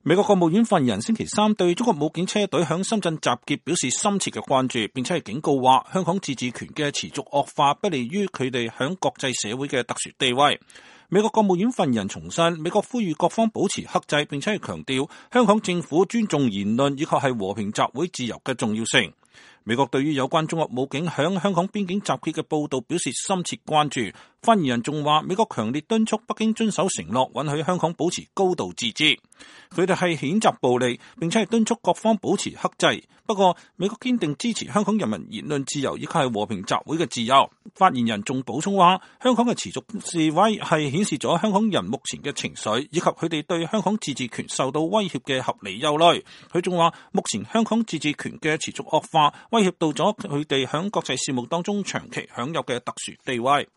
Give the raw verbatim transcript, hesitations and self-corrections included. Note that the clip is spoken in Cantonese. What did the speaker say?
美國國務院發言人星期三對中國武警車隊響深圳集結表示深切嘅關注，並且係警告話香港自治權嘅持續惡化不利於佢哋響國際社會嘅特殊地位。美國國務院發言人重申，美國呼籲各方保持克制，並且係強調香港政府尊重言論以及係和平集會自由嘅重要性。美國對於有關中國武警響香港邊境集結嘅報道表示深切關注。發言人仲話，美國強烈敦促北京遵守承諾，允許香港保持高度自治。佢哋係譴責暴力，並且係敦促各方保持克制。不過，美國堅定支持香港人民言論自由以及係和平集會嘅自由。發言人仲補充話，香港嘅持續示威係顯示咗香港人目前嘅情緒，以及佢哋對香港自治權受到威脅嘅合理憂慮。佢仲話，目前香港自治權嘅持續惡化，威脅到咗佢哋響國際事務當中長期享有嘅特殊地位。